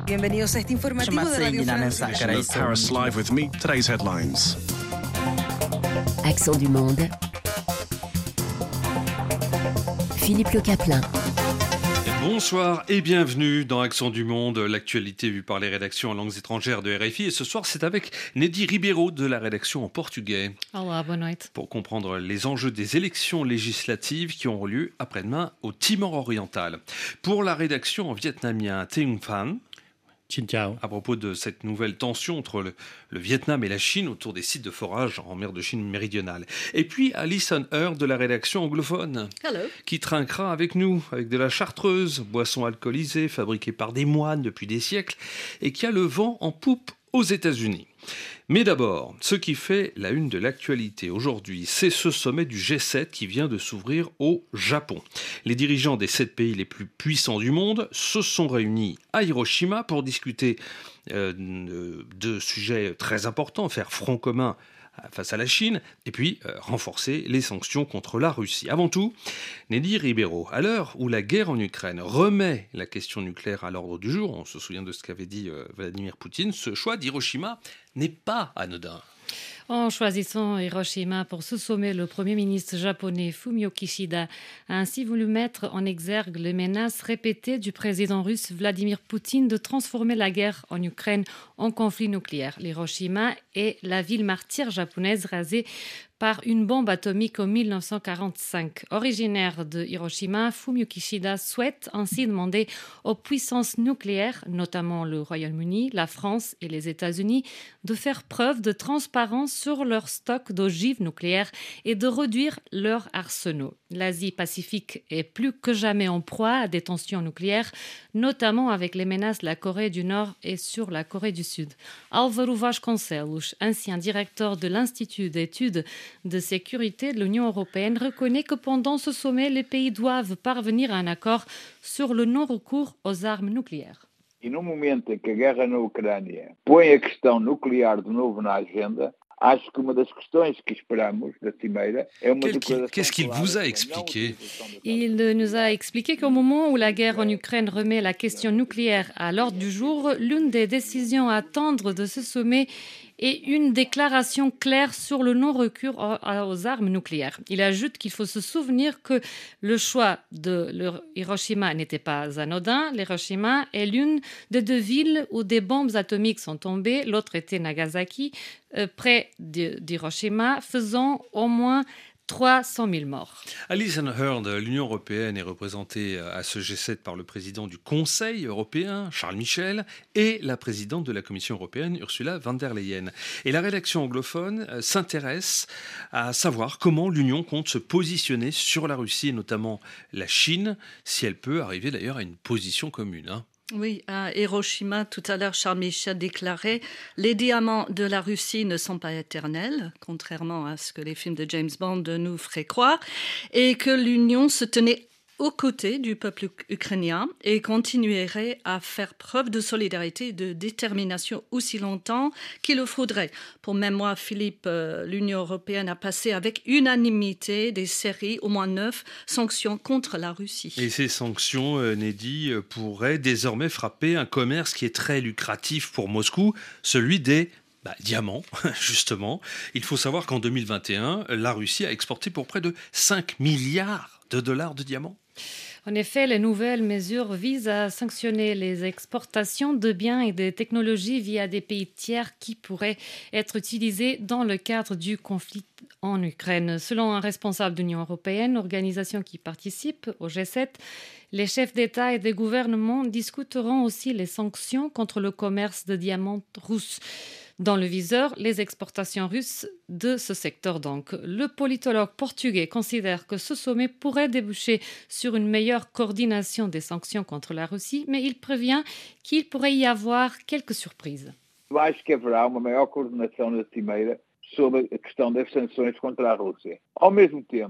Bienvenidos a este informativo de Radio Francia. Paris Live with me. Today's headlines. Accent du monde. Philippe Le Caplin. Bonsoir et bienvenue dans Accent du Monde, l'actualité vue par les rédactions en langues étrangères de RFI. Et ce soir, c'est avec Nedi Ribeiro de la rédaction en portugais. Olá, boa noite. Pour comprendre les enjeux des élections législatives qui auront lieu après-demain au Timor oriental. Pour la rédaction en vietnamien, Ting Phan. À propos de cette nouvelle tension entre le Vietnam et la Chine autour des sites de forage en mer de Chine méridionale. Et puis Alison Heard de la rédaction anglophone, Hello. Qui trinquera avec nous, avec de la chartreuse, boisson alcoolisée fabriquée par des moines depuis des siècles et qui a le vent en poupe aux États-Unis. Mais d'abord, ce qui fait la une de l'actualité aujourd'hui, c'est ce sommet du G7 qui vient de s'ouvrir au Japon. Les dirigeants des 7 pays les plus puissants du monde se sont réunis à Hiroshima pour discuter de sujets très importants, faire front commun face à la Chine, et puis renforcer les sanctions contre la Russie. Avant tout, Nedi Ribeiro, à l'heure où la guerre en Ukraine remet la question nucléaire à l'ordre du jour, on se souvient de ce qu'avait dit Vladimir Poutine, ce choix d'Hiroshima n'est pas anodin. En choisissant Hiroshima pour ce sommet, le Premier ministre japonais Fumio Kishida a ainsi voulu mettre en exergue les menaces répétées du président russe Vladimir Poutine de transformer la guerre en Ukraine en conflit nucléaire. L'Hiroshima est la ville martyre japonaise rasée par une bombe atomique en 1945. Originaire de Hiroshima, Fumio Kishida souhaite ainsi demander aux puissances nucléaires, notamment le Royaume-Uni, la France et les États-Unis, de faire preuve de transparence sur leur stock d'ogives nucléaires et de réduire leurs arsenaux. L'Asie-Pacifique est plus que jamais en proie à des tensions nucléaires, notamment avec les menaces de la Corée du Nord et sur la Corée du Sud. Álvaro Vasconcelos, ancien directeur de l'Institut d'études de sécurité de l'Union européenne, reconnaît que pendant ce sommet, les pays doivent parvenir à un accord sur le non-recours aux armes nucléaires. E no momento em que a guerra na Ucrânia põe a questão nuclear de novo na agenda, acho que uma das questões que esperamos da Cimeira é uma declaração. Qu'est-ce qu'il vous a expliqué ? Il nous a expliqué qu'au moment où la guerre en Ukraine remet la question nucléaire à l'ordre du jour, l'une des décisions à attendre de ce sommet est une déclaration claire sur le non-recours aux armes nucléaires. Il ajoute qu'il faut se souvenir que le choix de Hiroshima n'était pas anodin. L'Hiroshima est l'une des deux villes où des bombes atomiques sont tombées. L'autre était Nagasaki, près d'Hiroshima, faisant au moins 300 000 morts. Alison Heard, l'Union européenne est représentée à ce G7 par le président du Conseil européen, Charles Michel, et la présidente de la Commission européenne, Ursula von der Leyen. Et la rédaction anglophone s'intéresse à savoir comment l'Union compte se positionner sur la Russie et notamment la Chine, si elle peut arriver d'ailleurs à une position commune. Oui, à Hiroshima, tout à l'heure, Charles Michel déclarait « Les diamants de la Russie ne sont pas éternels », contrairement à ce que les films de James Bond nous feraient croire, et que l'Union se tenait aux côtés du peuple ukrainien et continuerait à faire preuve de solidarité et de détermination aussi longtemps qu'il le faudrait. Pour mémoire, Philippe, l'Union européenne a passé avec unanimité des séries, au moins 9, sanctions contre la Russie. Et ces sanctions, Nedi, pourraient désormais frapper un commerce qui est très lucratif pour Moscou, celui des diamants, justement. Il faut savoir qu'en 2021, la Russie a exporté pour près de 5 milliards de dollars de diamants. En effet, les nouvelles mesures visent à sanctionner les exportations de biens et de technologies via des pays tiers qui pourraient être utilisés dans le cadre du conflit en Ukraine. Selon un responsable de l'Union européenne, organisation qui participe au G7, les chefs d'État et de gouvernement discuteront aussi les sanctions contre le commerce de diamants russes. Dans le viseur, les exportations russes de ce secteur donc. Le politologue portugais considère que ce sommet pourrait déboucher sur une meilleure coordination des sanctions contre la Russie, mais il prévient qu'il pourrait y avoir quelques surprises. Eu acho que haverá uma maior coordenação na Cimeira sobre a questão das sanções contra a Rússia. Ao mesmo tempo,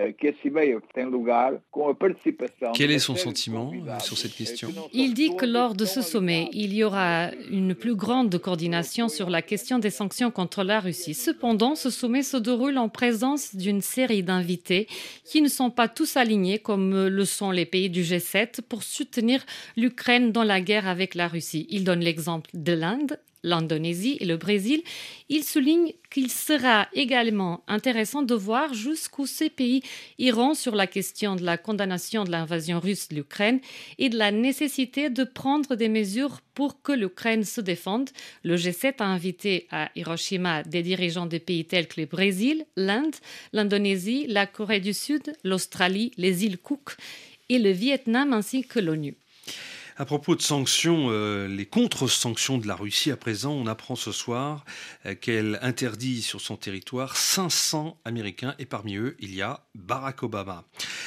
que a cimeira tem lugar com a participação... Quel est son sentiment sur cette question? Il dit que lors de ce sommet, il y aura une plus grande coordination sur la question des sanctions contre la Russie. Cependant, ce sommet se déroule en présence d'une série d'invités qui ne sont pas tous alignés, comme le sont les pays du G7, pour soutenir l'Ukraine dans la guerre avec la Russie. Il donne l'exemple de l'Inde, l'Indonésie et le Brésil. Il souligne qu'il sera également intéressant de voir jusqu'où ces pays iront sur la question de la condamnation de l'invasion russe de l'Ukraine et de la nécessité de prendre des mesures pour que l'Ukraine se défende. Le G7 a invité à Hiroshima des dirigeants de pays tels que le Brésil, l'Inde, l'Indonésie, la Corée du Sud, l'Australie, les îles Cook et le Vietnam ainsi que l'ONU. À propos de sanctions, les contre-sanctions de la Russie, à présent, on apprend ce soir qu'elle interdit sur son territoire 500 Américains et parmi eux, il y a Barack Obama.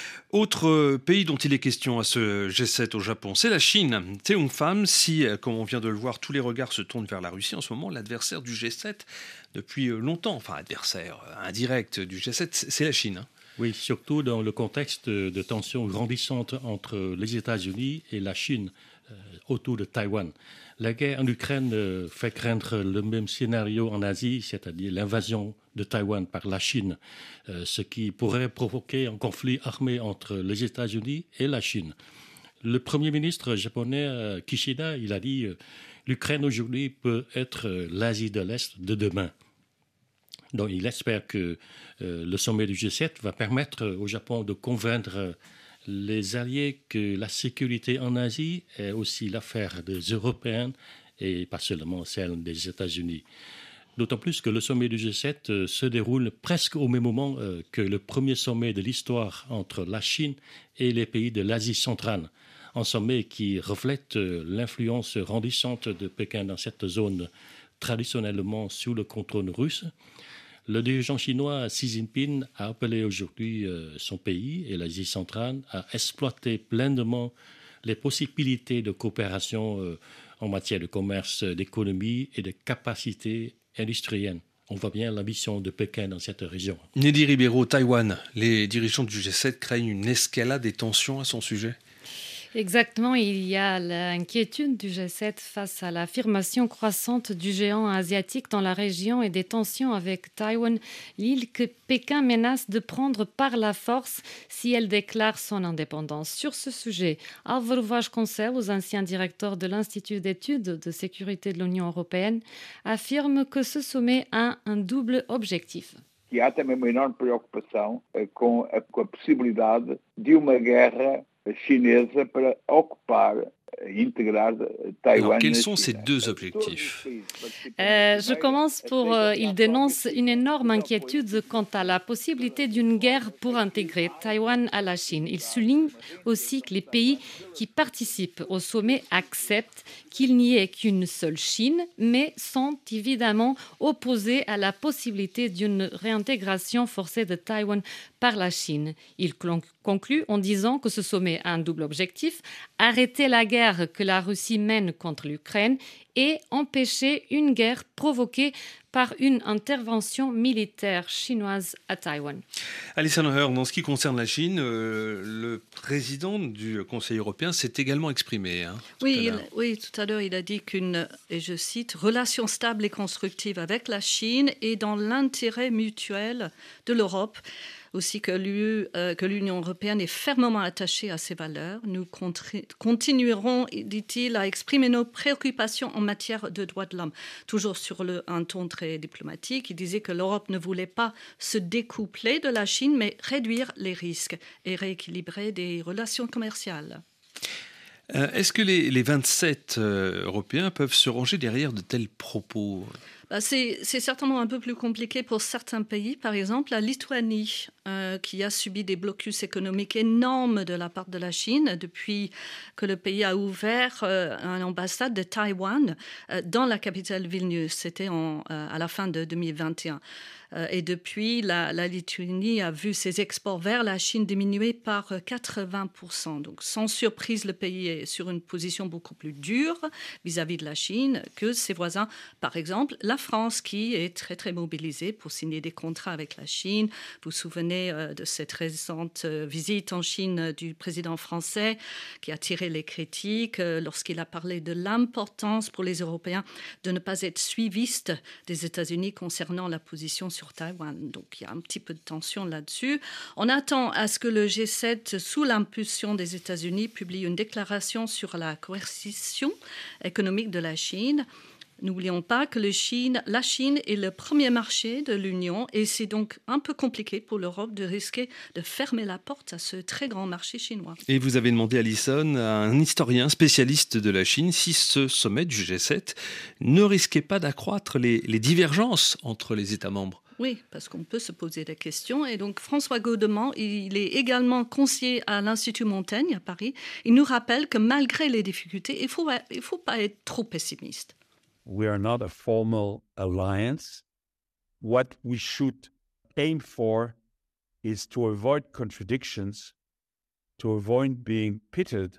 Autre pays dont il est question à ce G7 au Japon, c'est la Chine. Théung Pham, si, comme on vient de le voir, tous les regards se tournent vers la Russie, en ce moment, l'adversaire du G7 depuis longtemps, enfin adversaire indirect du G7, c'est la Chine. Oui, surtout dans le contexte de tensions grandissantes entre les États-Unis et la Chine autour de Taïwan. La guerre en Ukraine fait craindre le même scénario en Asie, c'est-à-dire l'invasion de Taïwan par la Chine, ce qui pourrait provoquer un conflit armé entre les États-Unis et la Chine. Le Premier ministre japonais Kishida, il a dit l'Ukraine aujourd'hui peut être l'Asie de l'Est de demain. Donc, il espère que le sommet du G7 va permettre au Japon de convaincre les alliés que la sécurité en Asie est aussi l'affaire des Européens et pas seulement celle des États-Unis. D'autant plus que le sommet du G7 se déroule presque au même moment que le premier sommet de l'histoire entre la Chine et les pays de l'Asie centrale. Un sommet qui reflète l'influence grandissante de Pékin dans cette zone traditionnellement sous le contrôle russe. Le dirigeant chinois Xi Jinping a appelé aujourd'hui son pays et l'Asie centrale à exploiter pleinement les possibilités de coopération en matière de commerce, d'économie et de capacités industrielles. On voit bien l'ambition de Pékin dans cette région. Nelly Ribeiro, Taïwan, les dirigeants du G7 craignent une escalade des tensions à son sujet? Exactement, il y a l'inquiétude du G7 face à l'affirmation croissante du géant asiatique dans la région et des tensions avec Taïwan, l'île que Pékin menace de prendre par la force si elle déclare son indépendance. Sur ce sujet, Álvaro Vasconcelos, ancien directeur de l'Institut d'études de sécurité de l'Union européenne, affirme que ce sommet a un double objectif. E há também uma enorme preocupação com a possibilidade de uma guerra chinesa para ocupar et intégrer Taïwan. Alors, quels sont ces deux objectifs? Je commence il dénonce une énorme inquiétude quant à la possibilité d'une guerre pour intégrer Taïwan à la Chine. Il souligne aussi que les pays qui participent au sommet acceptent qu'il n'y ait qu'une seule Chine, mais sont évidemment opposés à la possibilité d'une réintégration forcée de Taïwan par la Chine. Il conclut en disant que ce sommet a un double objectif, arrêter la guerre que la Russie mène contre l'Ukraine et empêcher une guerre provoquée par une intervention militaire chinoise à Taïwan. Alison Hearn, en ce qui concerne la Chine, le président du Conseil européen s'est également exprimé. Oui, tout à l'heure, il a dit qu'une, et je cite, relation stable et constructive avec la Chine est dans l'intérêt mutuel de l'Europe. Aussi que l'Union européenne est fermement attachée à ses valeurs. Nous continuerons, dit-il, à exprimer nos préoccupations en matière de droits de l'homme. Toujours sur un ton très diplomatique, il disait que l'Europe ne voulait pas se découpler de la Chine, mais réduire les risques et rééquilibrer des relations commerciales. Est-ce que les 27 Européens peuvent se ranger derrière de tels propos ? C'est certainement un peu plus compliqué pour certains pays. Par exemple, la Lituanie, qui a subi des blocus économiques énormes de la part de la Chine depuis que le pays a ouvert une ambassade de Taïwan dans la capitale Vilnius. C'était à la fin de 2021. Et depuis, la Lituanie a vu ses exports vers la Chine diminuer par 80%. Donc, sans surprise, le pays est sur une position beaucoup plus dure vis-à-vis de la Chine que ses voisins. Par exemple, la la France qui est très, très mobilisée pour signer des contrats avec la Chine. Vous vous souvenez de cette récente visite en Chine du président français qui a attiré les critiques lorsqu'il a parlé de l'importance pour les Européens de ne pas être suivistes des États-Unis concernant la position sur Taïwan. Donc, il y a un petit peu de tension là-dessus. On attend à ce que le G7, sous l'impulsion des États-Unis, publie une déclaration sur la coercition économique de la Chine. N'oublions pas que la Chine est le premier marché de l'Union et c'est donc un peu compliqué pour l'Europe de risquer de fermer la porte à ce très grand marché chinois. Et vous avez demandé, Alison, à un historien spécialiste de la Chine si ce sommet du G7 ne risquait pas d'accroître les divergences entre les États membres. Oui, parce qu'on peut se poser des questions. Et donc, François Gaudemont, il est également conseiller à l'Institut Montaigne à Paris. Il nous rappelle que malgré les difficultés, il faut pas être trop pessimiste. We are not a formal alliance. What we should aim for is to avoid contradictions, to avoid being pitted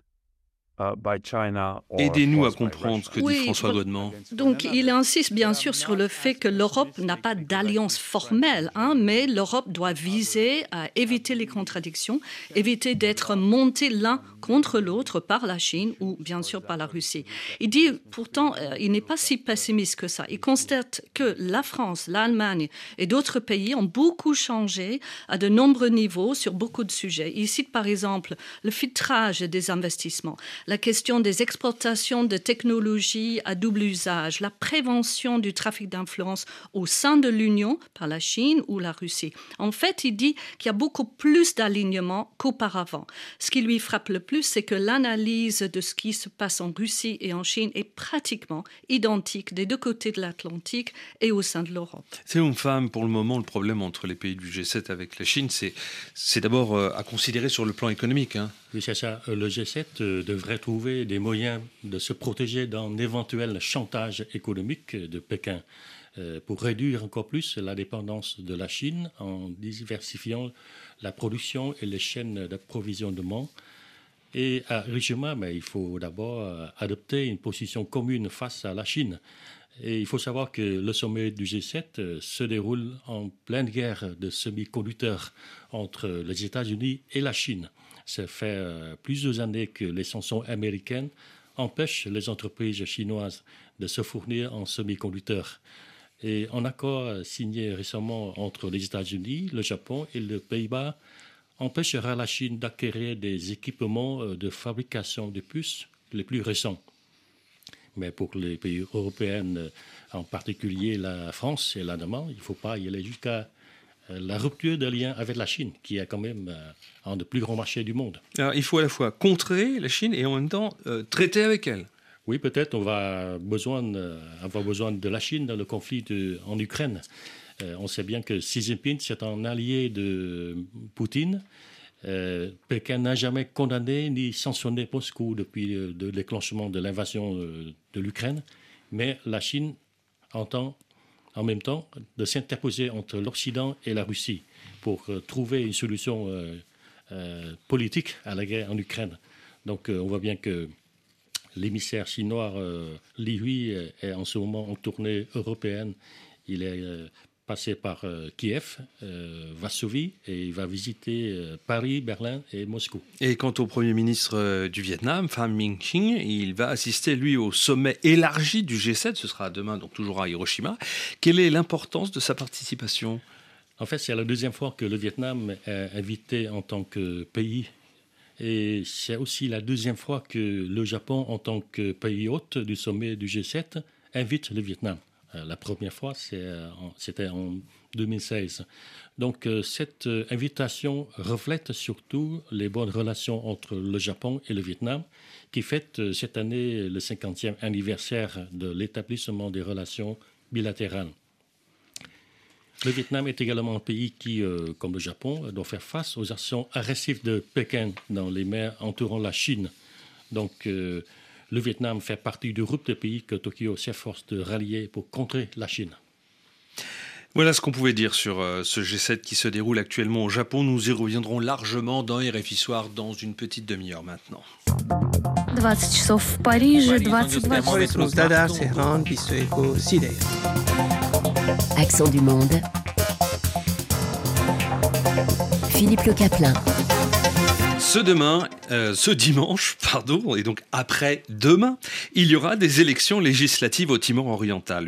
by China. Aidez-nous à comprendre ce que dit François Gaudemont. Donc, il insiste bien sûr sur le fait que l'Europe n'a pas d'alliance formelle, mais l'Europe doit viser à éviter les contradictions, éviter d'être montée l'un contre l'autre par la Chine ou bien sûr par la Russie. Il dit pourtant, il n'est pas si pessimiste que ça. Il constate que la France, l'Allemagne et d'autres pays ont beaucoup changé à de nombreux niveaux sur beaucoup de sujets. Il cite par exemple le filtrage des investissements, la question des exportations de technologies à double usage, la prévention du trafic d'influence au sein de l'Union par la Chine ou la Russie. En fait, il dit qu'il y a beaucoup plus d'alignement qu'auparavant. Ce qui lui frappe le plus, c'est que l'analyse de ce qui se passe en Russie et en Chine est pratiquement identique des deux côtés de l'Atlantique et au sein de l'Europe. C'est une femme, pour le moment, le problème entre les pays du G7 avec la Chine, c'est d'abord à considérer sur le plan économique. Oui, c'est ça. Le G7 devrait trouver des moyens de se protéger d'un éventuel chantage économique de Pékin pour réduire encore plus la dépendance de la Chine en diversifiant la production et les chaînes d'approvisionnement. Et à Hiroshima, il faut d'abord adopter une position commune face à la Chine. Et il faut savoir que le sommet du G7 se déroule en pleine guerre de semi-conducteurs entre les États-Unis et la Chine. Ça fait plusieurs années que les sanctions américaines empêchent les entreprises chinoises de se fournir en semi-conducteurs. Et un accord signé récemment entre les États-Unis, le Japon et les Pays-Bas empêchera la Chine d'acquérir des équipements de fabrication de puces les plus récents. Mais pour les pays européens, en particulier la France et l'Allemagne, il ne faut pas y aller jusqu'à la rupture des liens avec la Chine, qui est quand même un des plus grands marchés du monde. Alors, il faut à la fois contrer la Chine et en même temps traiter avec elle. Oui, peut-être on va avoir besoin de la Chine dans le conflit en Ukraine. On sait bien que Xi Jinping, c'est un allié de Poutine. Pékin n'a jamais condamné ni sanctionné Moscou depuis le déclenchement de l'invasion de l'Ukraine. Mais la Chine entend en même temps de s'interposer entre l'Occident et la Russie pour trouver une solution politique à la guerre en Ukraine. Donc on voit bien que l'émissaire chinois Li Hui est en ce moment en tournée européenne. Il est passé par Kiev, Varsovie, et il va visiter Paris, Berlin et Moscou. Et quant au Premier ministre du Vietnam, Pham Minh Chinh, il va assister, lui, au sommet élargi du G7. Ce sera demain, donc toujours à Hiroshima. Quelle est l'importance de sa participation ? En fait, c'est la deuxième fois que le Vietnam est invité en tant que pays. Et c'est aussi la deuxième fois que le Japon, en tant que pays hôte du sommet du G7, invite le Vietnam. La première fois, c'était en 2016. Donc, cette invitation reflète surtout les bonnes relations entre le Japon et le Vietnam, qui fête cette année le 50e anniversaire de l'établissement des relations bilatérales. Le Vietnam est également un pays qui, comme le Japon, doit faire face aux actions agressives de Pékin dans les mers entourant la Chine. Donc, le Vietnam fait partie du groupe de pays que Tokyo s'efforce de rallier pour contrer la Chine. Voilà ce qu'on pouvait dire sur ce G7 qui se déroule actuellement au Japon. Nous y reviendrons largement dans RFI Soir dans une petite demi-heure maintenant. 20 часов в Париже, 22 часа. Accent du monde. Philippe Le Caplin. Ce dimanche, et donc après-demain, il y aura des élections législatives au Timor oriental.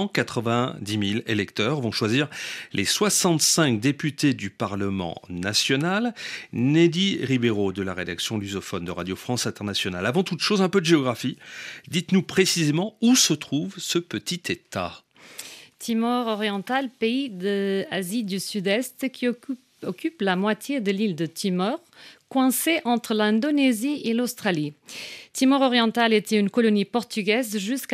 890 000 électeurs vont choisir les 65 députés du Parlement national. Neddy Ribeiro de la rédaction lusophone de Radio France Internationale. Avant toute chose, un peu de géographie. Dites-nous précisément où se trouve ce petit État. Timor oriental, pays d'Asie du Sud-Est qui occupe la moitié de l'île de Timor, coincé entre l'Indonésie et l'Australie. Timor oriental était une colonie portugaise jusqu'à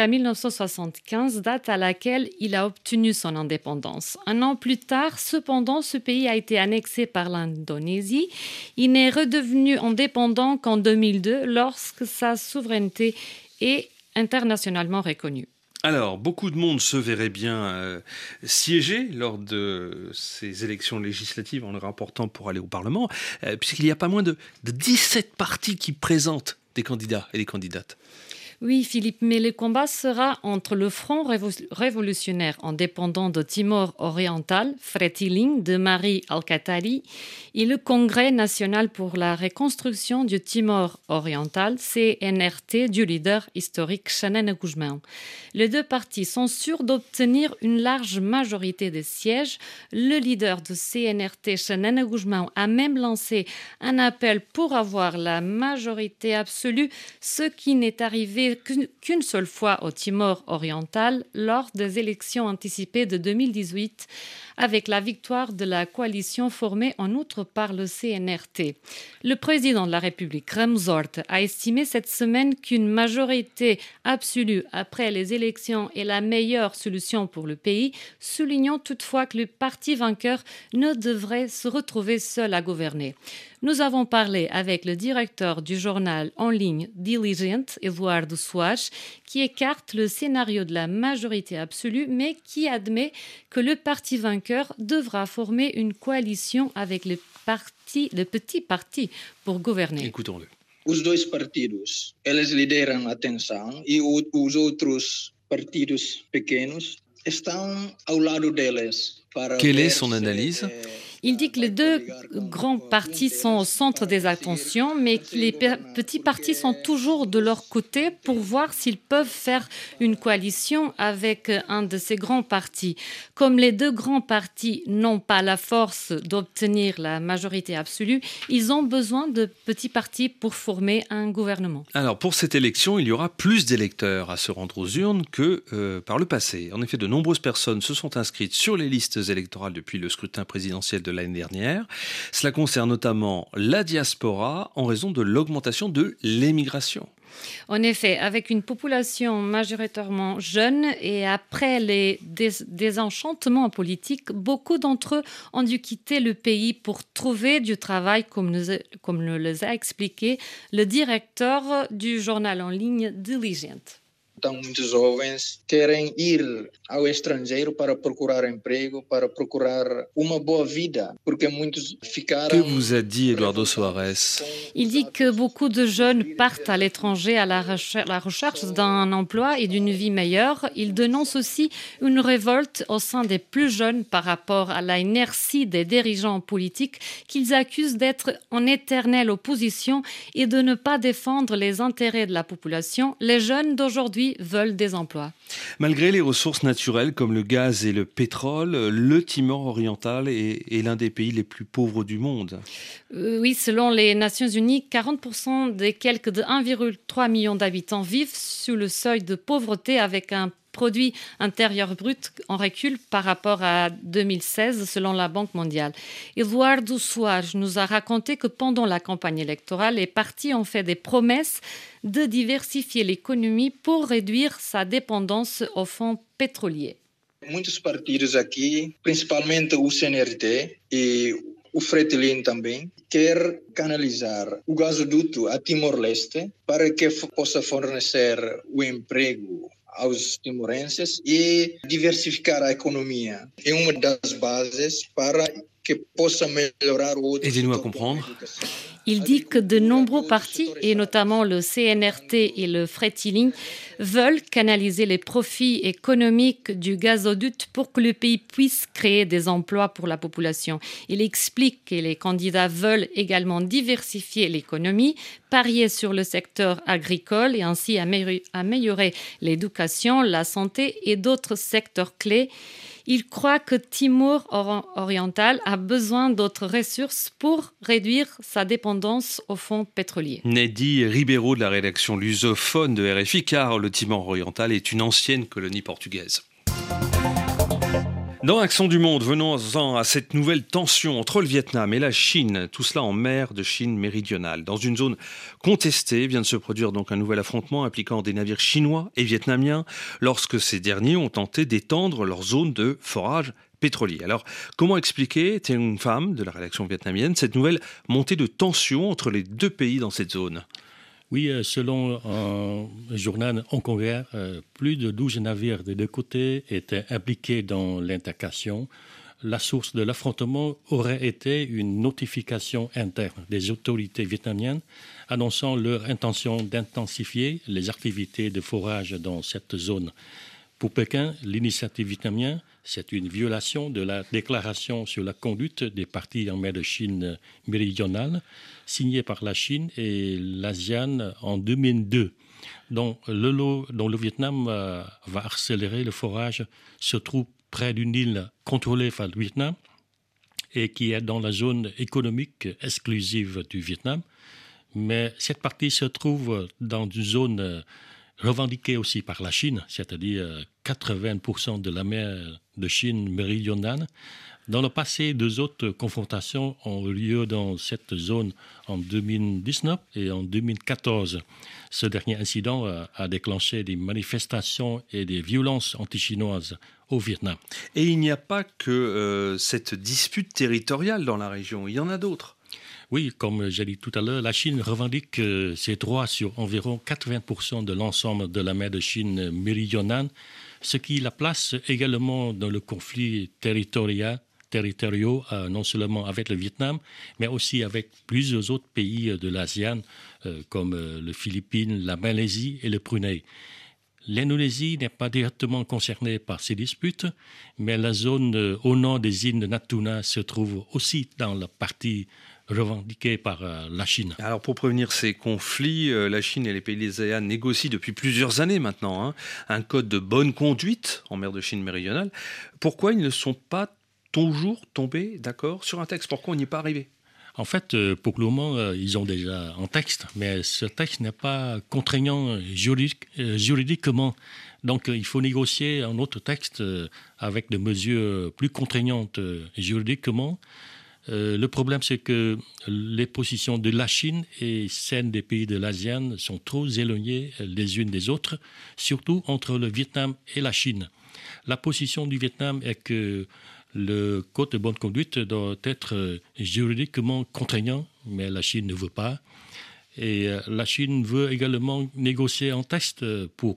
1975, date à laquelle il a obtenu son indépendance. Un an plus tard, cependant, ce pays a été annexé par l'Indonésie. Il n'est redevenu indépendant qu'en 2002, lorsque sa souveraineté est internationalement reconnue. Alors, beaucoup de monde se verrait bien siéger lors de ces élections législatives en leur important pour aller au Parlement, puisqu'il y a pas moins de 17 partis qui présentent des candidats et des candidates. Oui, Philippe, mais le combat sera entre le Front révolutionnaire indépendant de Timor oriental, Fretilin, de Mari Alkatiri, et le Congrès national pour la reconstruction du Timor oriental, CNRT, du leader historique Xanana Guzmão. Les deux partis sont sûrs d'obtenir une large majorité de sièges. Le leader de CNRT, Xanana Guzmão, a même lancé un appel pour avoir la majorité absolue, ce qui n'est arrivé qu'une seule fois au Timor oriental lors des élections anticipées de 2018 avec la victoire de la coalition formée en outre par le CNRT. Le président de la République, Ramsort, a estimé cette semaine qu'une majorité absolue après les élections est la meilleure solution pour le pays, soulignant toutefois que le parti vainqueur ne devrait se retrouver seul à gouverner. Nous avons parlé avec le directeur du journal en ligne Diligent, Eduardo Soares, qui écarte le scénario de la majorité absolue, mais qui admet que le parti vainqueur devra former une coalition avec le petit parti pour gouverner. Écoutons-le. Os dois partidos, eles lideram a tensão e os outros partidos pequenos estão ao lado deles. Quelle est son analyse ? Il dit que les deux grands partis sont au centre des attentions, mais que les petits partis sont toujours de leur côté pour voir s'ils peuvent faire une coalition avec un de ces grands partis. Comme les deux grands partis n'ont pas la force d'obtenir la majorité absolue, ils ont besoin de petits partis pour former un gouvernement. Alors, pour cette élection, il y aura plus d'électeurs à se rendre aux urnes que par le passé. En effet, de nombreuses personnes se sont inscrites sur les listes électorales depuis le scrutin présidentiel de l'année dernière. Cela concerne notamment la diaspora en raison de l'augmentation de l'émigration. En effet, avec une population majoritairement jeune et après les désenchantements politiques, beaucoup d'entre eux ont dû quitter le pays pour trouver du travail, comme nous les a expliqué le directeur du journal en ligne Diligent. Então, muitos jovens querem ir ao estrangeiro para procurar emprego, para procurar uma boa vida, porque muitos ficaram... Que vous a dit Eduardo Soares ? Il dit que beaucoup de jeunes partent à l'étranger à la recherche d'un emploi et d'une vie meilleure. Il dénonce aussi une révolte au sein des plus jeunes par rapport à l'inertie des dirigeants politiques qu'ils accusent d'être en éternelle opposition et de ne pas défendre les intérêts de la population. Les jeunes d'aujourd'hui veulent des emplois. Malgré les ressources naturelles comme le gaz et le pétrole, le Timor oriental est l'un des pays les plus pauvres du monde. Oui, selon les Nations Unies, 40% des quelques de 1,3 million d'habitants vivent sous le seuil de pauvreté avec un produit intérieur brut en recul par rapport à 2016 selon la Banque mondiale. Eduardo Soares nous a raconté que pendant la campagne électorale, les partis ont fait des promesses de diversifier l'économie pour réduire sa dépendance aux fonds pétroliers. Muitos partidos aqui, principalmente o CNRT e o Fretilin também, quer canalizar o gasoduto a Timor-Leste para que possa fornecer o emprego aos timorenses e diversificar a economia. É uma das bases para que possa melhorar o... Aidez-nous à comprendre. Il dit que de nombreux partis, et notamment le CNRT et le Fretilin, veulent canaliser les profits économiques du gazoduc pour que le pays puisse créer des emplois pour la population. Il explique que les candidats veulent également diversifier l'économie, parier sur le secteur agricole et ainsi améliorer l'éducation, la santé et d'autres secteurs clés. Il croit que Timor oriental a besoin d'autres ressources pour réduire sa dépendance aux fonds pétroliers. Neddy Ribeiro de la rédaction lusophone de RFI, car le Timor oriental est une ancienne colonie portugaise. Dans Accent du Monde, venons-en à cette nouvelle tension entre le Vietnam et la Chine, tout cela en mer de Chine méridionale. Dans une zone contestée, vient de se produire donc un nouvel affrontement impliquant des navires chinois et vietnamiens lorsque ces derniers ont tenté d'étendre leur zone de forage pétrolier. Alors, comment expliquer, Thien Pham de la rédaction vietnamienne, cette nouvelle montée de tension entre les deux pays dans cette zone ? Oui, selon un journal hongkongais, plus de 12 navires des deux côtés étaient impliqués dans l'intercation. La source de l'affrontement aurait été une notification interne des autorités vietnamiennes annonçant leur intention d'intensifier les activités de forage dans cette zone. Pour Pékin, l'initiative vietnamienne, c'est une violation de la déclaration sur la conduite des parties en mer de Chine méridionale, signée par la Chine et l'ASEAN en 2002. dont le Vietnam va accélérer le forage, se trouve près d'une île contrôlée par le Vietnam et qui est dans la zone économique exclusive du Vietnam. Mais cette partie se trouve dans une zone revendiquée aussi par la Chine, c'est-à-dire 80% de la mer de Chine méridionale. Dans le passé, 2 autres confrontations ont eu lieu dans cette zone en 2019 et en 2014. Ce dernier incident a déclenché des manifestations et des violences anti-chinoises au Vietnam. Et il n'y a pas que cette dispute territoriale dans la région, il y en a d'autres. Oui, comme j'ai dit tout à l'heure, la Chine revendique ses droits sur environ 80% de l'ensemble de la mer de Chine méridionale, ce qui la place également dans le conflit territoriaux, non seulement avec le Vietnam, mais aussi avec plusieurs autres pays de l'ASEAN, comme les Philippines, la Malaisie et le Brunei. L'Indonésie n'est pas directement concernée par ces disputes, mais la zone au nord des îles de Natuna se trouve aussi dans la partie revendiquée par la Chine. Alors pour prévenir ces conflits, la Chine et les pays de l'ASEAN négocient depuis plusieurs années maintenant un code de bonne conduite en mer de Chine méridionale. Pourquoi ils ne sont pas toujours tombés d'accord sur un texte? Pourquoi on n'y est pas arrivé? En fait, pour le moment, ils ont déjà un texte, mais ce texte n'est pas contraignant juridiquement. Donc, il faut négocier un autre texte avec des mesures plus contraignantes juridiquement. Le problème, c'est que les positions de la Chine et celles des pays de l'ASEAN sont trop éloignées les unes des autres, surtout entre le Vietnam et la Chine. La position du Vietnam est que le code de bonne conduite doit être juridiquement contraignant, mais la Chine ne veut pas. Et la Chine veut également négocier un texte pour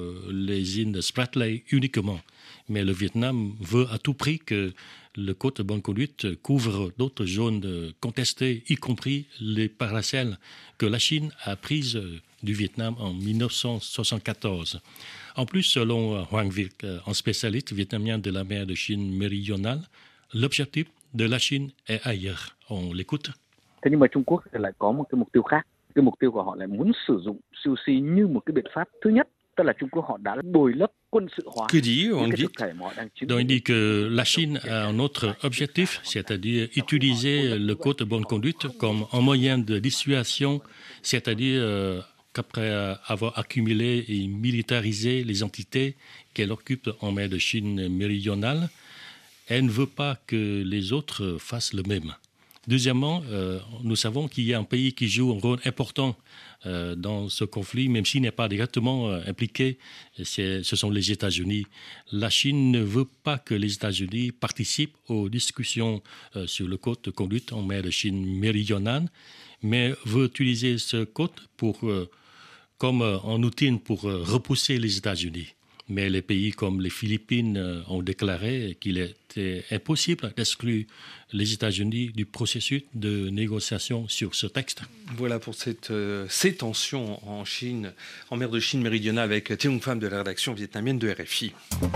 les îles Spratly uniquement. Mais le Vietnam veut à tout prix que le code de bonne conduite couvre d'autres zones contestées, y compris les parcelles que la Chine a prises du Vietnam en 1974. En plus, selon Hoàng Việt, un spécialiste vietnamien de la mer de Chine méridionale, l'objectif de la Chine est ailleurs. On l'écoute. Thế nhưng mà Trung Quốc lại có một cái mục tiêu khác. Cái mục tiêu của họ là muốn sử dụng COC như một cái biện pháp thứ nhất, tức là Trung Quốc họ đã bồi lấp quân sự hóa. Que dit Hoàng Việt? Donc il dit que la Chine a un autre objectif, c'est-à-dire utiliser le code de bonne conduite comme un moyen de dissuasion, c'est-à-dire qu'après avoir accumulé et militarisé les entités qu'elle occupe en mer de Chine méridionale, elle ne veut pas que les autres fassent le même. Deuxièmement, nous savons qu'il y a un pays qui joue un rôle important dans ce conflit, même s'il n'est pas directement impliqué, ce sont les États-Unis. La Chine ne veut pas que les États-Unis participent aux discussions sur le code de conduite en mer de Chine méridionale, mais veut utiliser ce code comme un outil pour repousser les États-Unis. Mais les pays comme les Philippines ont déclaré qu'il était impossible d'exclure les États-Unis du processus de négociation sur ce texte. Voilà pour ces tensions en Chine, en mer de Chine méridionale, avec Thiong Pham de la rédaction vietnamienne de RFI.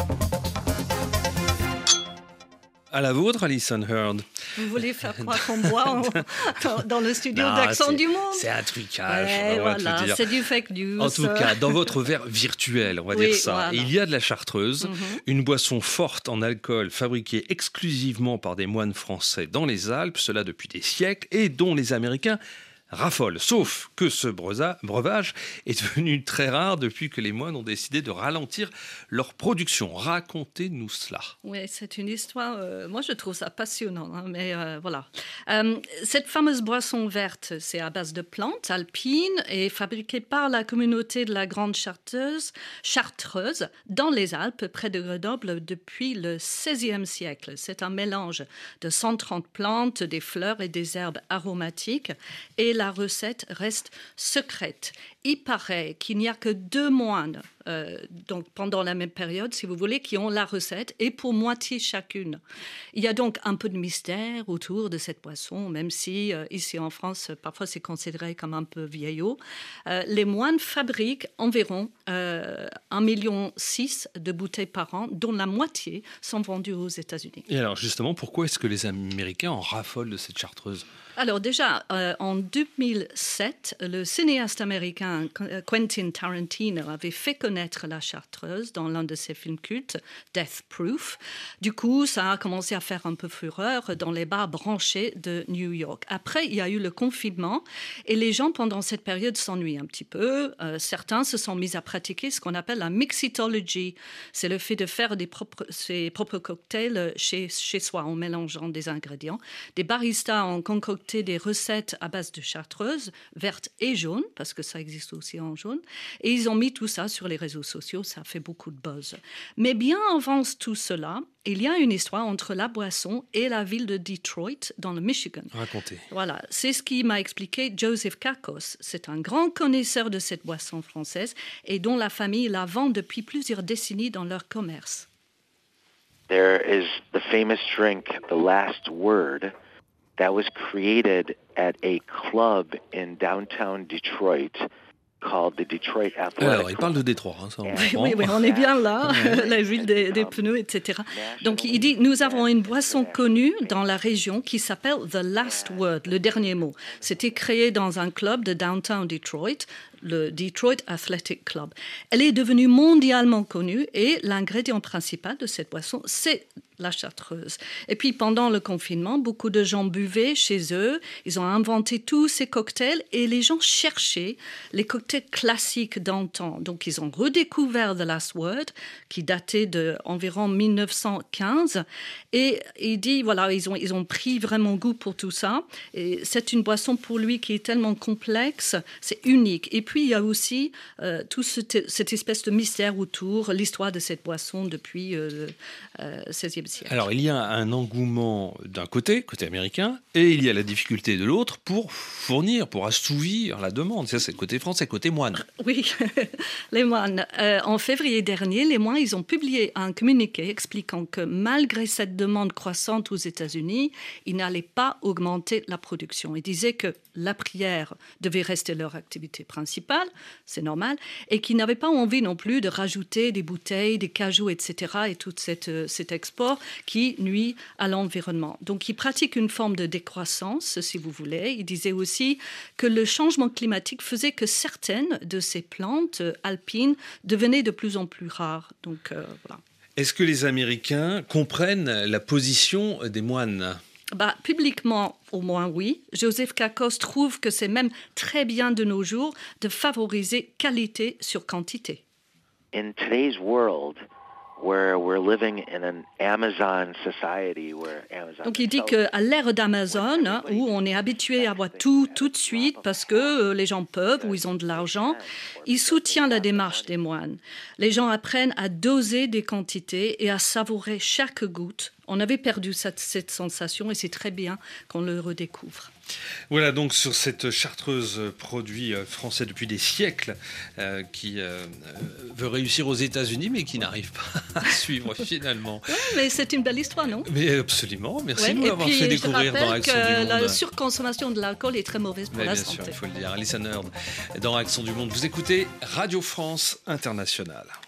À la vôtre, Alison Heard. Vous voulez faire croire qu'on boit dans le studio d'Accent du Monde? C'est un trucage. Ouais, voilà, c'est du fake news. En tout cas, dans votre verre virtuel, on va dire ça, voilà. Il y a de la chartreuse, une boisson forte en alcool fabriquée exclusivement par des moines français dans les Alpes, cela depuis des siècles, et dont les Américains raffolent. Sauf que ce breuvage est devenu très rare depuis que les moines ont décidé de ralentir leur production. Racontez-nous cela. Oui, c'est une histoire, moi je trouve ça passionnant, hein, mais voilà. Cette fameuse boisson verte, c'est à base de plantes alpines et fabriquée par la communauté de la Grande Chartreuse dans les Alpes, près de Grenoble, depuis le XVIe siècle. C'est un mélange de 130 plantes, des fleurs et des herbes aromatiques, et la recette reste secrète. Il paraît qu'il n'y a que 2 moines, donc pendant la même période, si vous voulez, qui ont la recette, et pour moitié chacune. Il y a donc un peu de mystère autour de cette boisson, même si ici en France, parfois c'est considéré comme un peu vieillot. Les moines fabriquent environ 1,6 million de bouteilles par an, dont la moitié sont vendues aux États-Unis. Et alors justement, pourquoi est-ce que les Américains en raffolent de cette chartreuse ? Alors déjà, en 2007, le cinéaste américain Quentin Tarantino avait fait connaître la chartreuse dans l'un de ses films cultes, Death Proof. Du coup, ça a commencé à faire un peu fureur dans les bars branchés de New York. Après, il y a eu le confinement et les gens, pendant cette période, s'ennuient un petit peu. Certains se sont mis à pratiquer ce qu'on appelle la mixology. C'est le fait de faire ses propres cocktails chez soi en mélangeant des ingrédients. Des baristas ont concocté des recettes à base de chartreuse, verte et jaune, parce que ça existe aussi en jaune, et ils ont mis tout ça sur les réseaux sociaux, ça a fait beaucoup de buzz. Mais bien avant tout cela, il y a une histoire entre la boisson et la ville de Detroit, dans le Michigan. Racontez. Voilà, c'est ce qui m'a expliqué Joseph Kakos. C'est un grand connaisseur de cette boisson française et dont la famille la vend depuis plusieurs décennies dans leur commerce. There is the famous drink, the Last Word, that was created at a club in downtown Detroit called the Detroit Athletic Club. Alors, il parle de Détroit. Hein, ça, oui, on est bien là, la ville des pneus, etc. Donc, il dit, nous avons une boisson connue dans la région qui s'appelle The Last Word, le dernier mot. C'était créé dans un club de downtown Detroit, le Detroit Athletic Club. Elle est devenue mondialement connue et l'ingrédient principal de cette boisson, c'est la chartreuse. Et puis, pendant le confinement, beaucoup de gens buvaient chez eux. Ils ont inventé tous ces cocktails et les gens cherchaient les cocktails classiques d'antan. Donc, ils ont redécouvert The Last Word, qui datait d'environ 1915. Et il dit, voilà, ils ont pris vraiment goût pour tout ça. Et c'est une boisson pour lui qui est tellement complexe, c'est unique. Et puis, il y a aussi toute cette espèce de mystère autour, l'histoire de cette boisson depuis le XVIe siècle. Alors, il y a un engouement d'un côté américain, et il y a la difficulté de l'autre pour fournir, pour assouvir la demande. Ça, c'est le côté français, côté moine. Oui, les moines. En février dernier, les moines, ils ont publié un communiqué expliquant que malgré cette demande croissante aux États-Unis, ils n'allaient pas augmenter la production. Ils disaient que la prière devait rester leur activité principale, c'est normal, et qu'ils n'avaient pas envie non plus de rajouter des bouteilles, des cajoux, etc., et tout cet export qui nuit à l'environnement. Donc, ils pratiquent une forme de décroissance, si vous voulez. Ils disaient aussi que le changement climatique faisait que certaines de ces plantes alpines devenaient de plus en plus rares. Donc, voilà. Est-ce que les Américains comprennent la position des moines ? Publiquement, au moins oui. Joseph Kakos trouve que c'est même très bien de nos jours de favoriser qualité sur quantité. In today's world, where we're living in an Amazon society, where Amazon. Donc il dit qu'à l'ère d'Amazon, où on est habitué à avoir tout de suite parce que les gens peuvent ou ils ont de l'argent, il soutient la démarche des moines. Les gens apprennent à doser des quantités et à savourer chaque goutte On avait perdu cette sensation et c'est très bien qu'on le redécouvre. Voilà donc sur cette chartreuse produit français depuis des siècles qui veut réussir aux États-Unis mais qui n'arrive pas à suivre finalement. Oui, mais c'est une belle histoire, non? Mais absolument, merci de nous et l'avoir puis, fait découvrir dans Accent du Monde. La surconsommation de l'alcool est très mauvaise pour la santé. Bien sûr, il faut le dire. Alison Heard dans Accent du Monde. Vous écoutez Radio France Internationale.